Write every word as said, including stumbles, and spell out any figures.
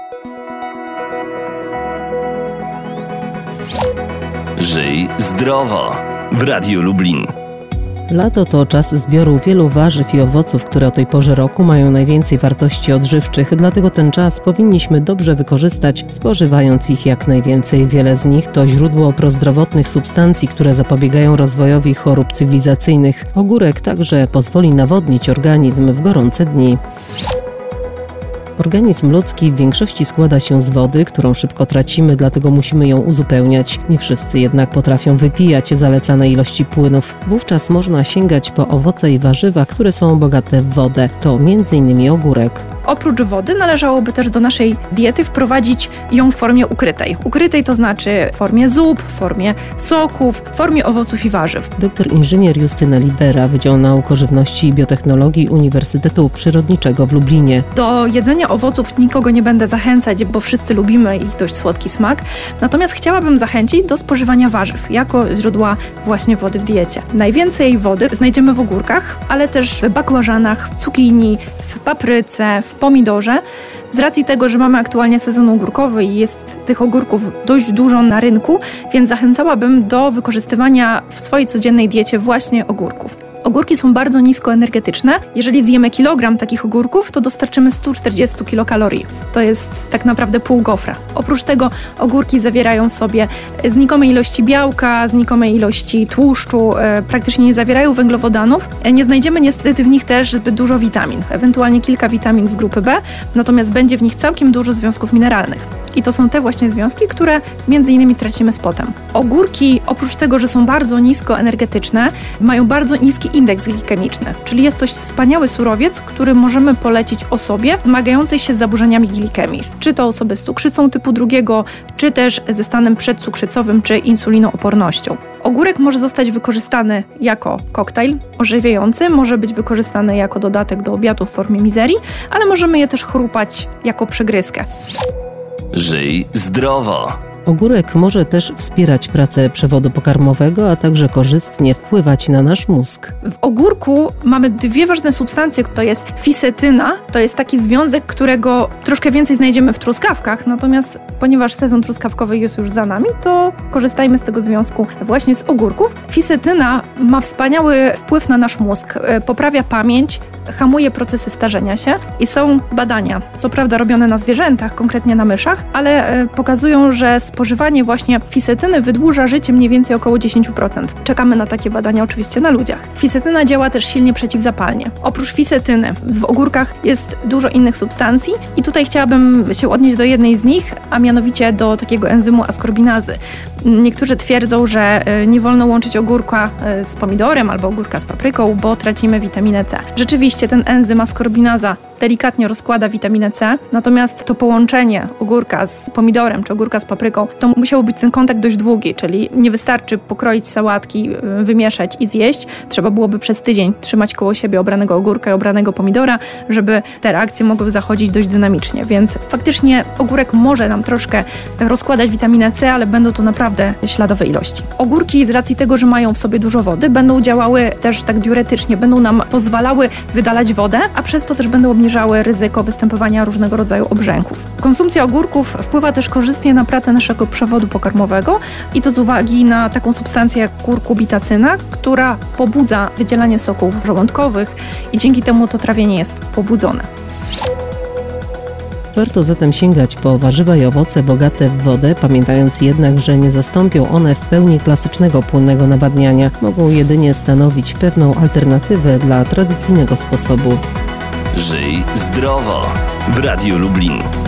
Żyj zdrowo w Radiu Lublin. Lato to czas zbioru wielu warzyw i owoców, które o tej porze roku mają najwięcej wartości odżywczych, dlatego ten czas powinniśmy dobrze wykorzystać, spożywając ich jak najwięcej. Wiele z nich to źródło prozdrowotnych substancji, które zapobiegają rozwojowi chorób cywilizacyjnych. Ogórek także pozwoli nawodnić organizm w gorące dni. Organizm ludzki w większości składa się z wody, którą szybko tracimy, dlatego musimy ją uzupełniać. Nie wszyscy jednak potrafią wypijać zalecane ilości płynów. Wówczas można sięgać po owoce i warzywa, które są bogate w wodę. To między innymi ogórek. Oprócz wody należałoby też do naszej diety wprowadzić ją w formie ukrytej. Ukrytej to znaczy w formie zup, w formie soków, w formie owoców i warzyw. Doktor inżynier Justyna Libera, Wydział Nauk o Żywności i Biotechnologii Uniwersytetu Przyrodniczego w Lublinie. Do jedzenia owoców nikogo nie będę zachęcać, bo wszyscy lubimy ich dość słodki smak. Natomiast chciałabym zachęcić do spożywania warzyw jako źródła właśnie wody w diecie. Najwięcej wody znajdziemy w ogórkach, ale też w bakłażanach, w cukinii, w papryce, w pomidorze. Z racji tego, że mamy aktualnie sezon ogórkowy i jest tych ogórków dość dużo na rynku, więc zachęcałabym do wykorzystywania w swojej codziennej diecie właśnie ogórków. Ogórki są bardzo niskoenergetyczne. Jeżeli zjemy kilogram takich ogórków, to dostarczymy sto czterdzieści kilokalorii. To jest tak naprawdę pół gofra. Oprócz tego ogórki zawierają w sobie znikome ilości białka, znikome ilości tłuszczu, e, praktycznie nie zawierają węglowodanów. E, nie znajdziemy niestety w nich też zbyt dużo witamin, ewentualnie kilka witamin z grupy B, natomiast będzie w nich całkiem dużo związków mineralnych. I to są te właśnie związki, które między innymi tracimy z potem. Ogórki, oprócz tego, że są bardzo niskoenergetyczne, mają bardzo niski indeks glikemiczny, czyli jest to wspaniały surowiec, który możemy polecić osobie zmagającej się z zaburzeniami glikemii. Czy to osoby z cukrzycą typu drugiego, czy też ze stanem przedcukrzycowym, czy insulinoopornością. Ogórek może zostać wykorzystany jako koktajl ożywiający, może być wykorzystany jako dodatek do obiadu w formie mizerii, ale możemy je też chrupać jako przegryzkę. Żyj zdrowo. Ogórek może też wspierać pracę przewodu pokarmowego, a także korzystnie wpływać na nasz mózg. W ogórku mamy dwie ważne substancje, to jest fisetyna, to jest taki związek, którego troszkę więcej znajdziemy w truskawkach, natomiast ponieważ sezon truskawkowy jest już za nami, to korzystajmy z tego związku właśnie z ogórków. Fisetyna ma wspaniały wpływ na nasz mózg, poprawia pamięć, hamuje procesy starzenia się i są badania, co prawda robione na zwierzętach, konkretnie na myszach, ale pokazują, że spożywanie właśnie fisetyny wydłuża życie mniej więcej około dziesięć procent. Czekamy na takie badania oczywiście na ludziach. Fisetyna działa też silnie przeciwzapalnie. Oprócz fisetyny w ogórkach jest dużo innych substancji i tutaj chciałabym się odnieść do jednej z nich, a mianowicie do takiego enzymu askorbinazy. Niektórzy twierdzą, że nie wolno łączyć ogórka z pomidorem albo ogórka z papryką, bo tracimy witaminę C. Rzeczywiście ten enzym askorbinaza delikatnie rozkłada witaminę C, natomiast to połączenie ogórka z pomidorem czy ogórka z papryką, to musiał być ten kontakt dość długi, czyli nie wystarczy pokroić sałatki, wymieszać i zjeść. Trzeba byłoby przez tydzień trzymać koło siebie obranego ogórka i obranego pomidora, żeby te reakcje mogły zachodzić dość dynamicznie, więc faktycznie ogórek może nam troszkę rozkładać witaminę C, ale będą to naprawdę śladowe ilości. Ogórki z racji tego, że mają w sobie dużo wody, będą działały też tak diuretycznie, będą nam pozwalały wydalać wodę, a przez to też będą obniżały ryzyko występowania różnego rodzaju obrzęków. Konsumpcja ogórków wpływa też korzystnie na pracę naszego przewodu pokarmowego i to z uwagi na taką substancję jak kurkubitacyna, która pobudza wydzielanie soków żołądkowych i dzięki temu to trawienie jest pobudzone. Warto zatem sięgać po warzywa i owoce bogate w wodę, pamiętając jednak, że nie zastąpią one w pełni klasycznego płynnego nawadniania. Mogą jedynie stanowić pewną alternatywę dla tradycyjnego sposobu. Żyj zdrowo w Radiu Lublin.